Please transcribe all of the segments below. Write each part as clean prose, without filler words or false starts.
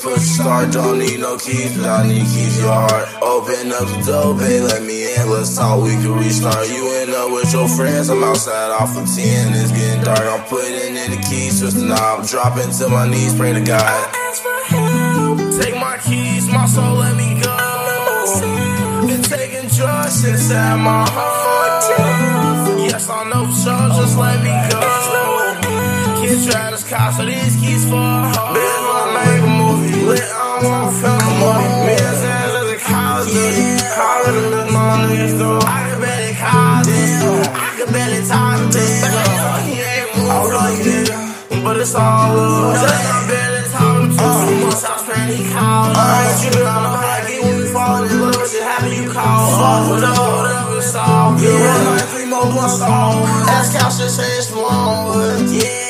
for the start, don't need no keys, but I need keys to your heart. Open up the door, babe, let me in, let's talk, we can restart. You end up with your friends, I'm outside off of 10, it's getting dark. I'm putting in the keys, twist the knob, dropping to my knees, pray to God. Ask for help. Take my keys, my soul, let me go. Been taking drugs inside my heart. Yes, I know for sure, just let me go. Kids try this car, so these keys for a hoe. Bitch, wanna make a movie, lit, I don't wanna film a movie. Me and Sam as a college duty, call it a little more niggas though. I can barely call them, I can barely talk to them. He ain't moved like nigga, but it's all love. I barely talk to him, once I was praying he called. I ain't tripping, I know how I get when we fall in love. Shit happen, you call. Whatever, it's all good. Yeah, like 3 more blunts on. Ask how shit changed from Longwood. Yeah.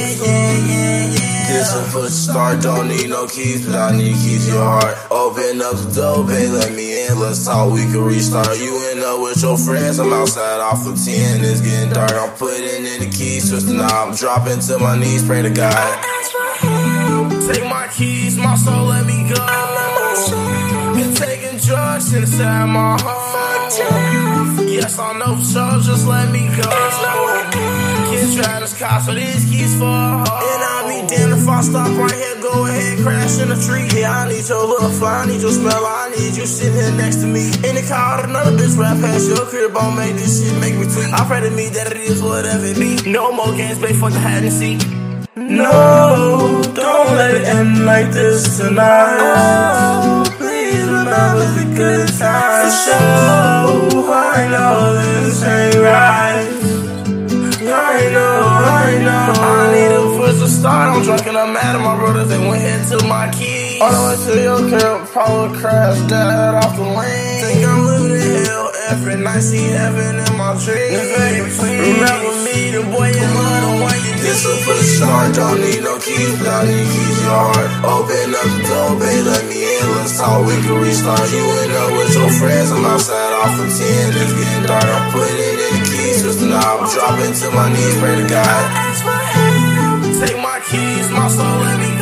This one for the start, don't need no keys, but I need keys to your heart. Open up the door, babe, let me in, let's talk, we can restart. You end up with your friends, I'm outside off of 10, it's getting dark. I'm putting in the keys, twist the knob, dropping to my knees, pray to God. Ask for help. Take my keys, my soul, let me go. Been taking drugs inside my heart. Yes, I know for sure, just let me go. Kids try this car, so these keys for a hoe. And I'll be damned if I stop right here, go ahead, crash in the tree. Yeah, I need your love, I need your smell, I need you sitting here next to me. In the car, another bitch rap past your crib, I'll make this shit make me tweet. I pray to me that it is whatever it be. No more games, babe, fuck the hide and seek. No, don't let it end like this tonight. Oh, please remember the good times. For sure, I know this ain't right. I know. I need a push to start. I'm drunk and I'm mad at my brothers. They went here to my keys. All the way to your crib, probably crash dead off the lane. Think I'm living in hell every night. See heaven in my dreams. Remember me, the boy you love, the one you This one for the start, don't need no keys, but I need keys to your heart. Open up the door, babe, let me in, let's talk, we can restart. You end up with your friends, I'm outside off of 10, it's getting dark. I'm putting in the keys, twist the knob, dropping to my knees, pray to God. Ask for help. Take my keys, my soul, let me go.